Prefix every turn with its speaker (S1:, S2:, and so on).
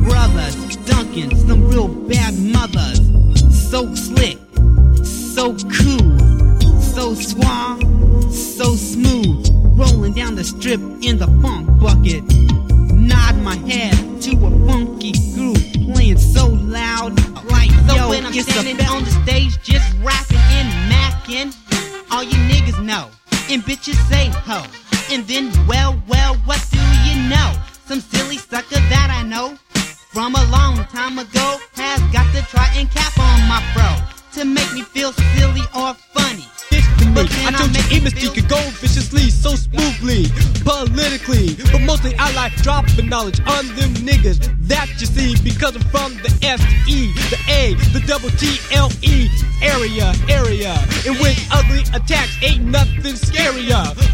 S1: brothers, Duncan, some real bad mothers. So slick, so cool, so suave, so smooth. Rolling down the strip in the funk bucket. Nod my head to a funky groove, playing so loud, like so yo, when I'm standing on the stage just rapping and macking, all you niggas know, and bitches say ho. And then, well, what do you know? Some silly sucker that I know from a long time ago has got to try and cap on my fro to make me feel silly or funny.
S2: I told you Amnesty could go viciously, so smoothly, politically, but mostly I like dropping knowledge on them niggas that you see, because I'm from the S, the E, the A, the double T, L, E area, in which ugly attacks ain't nothing scarier.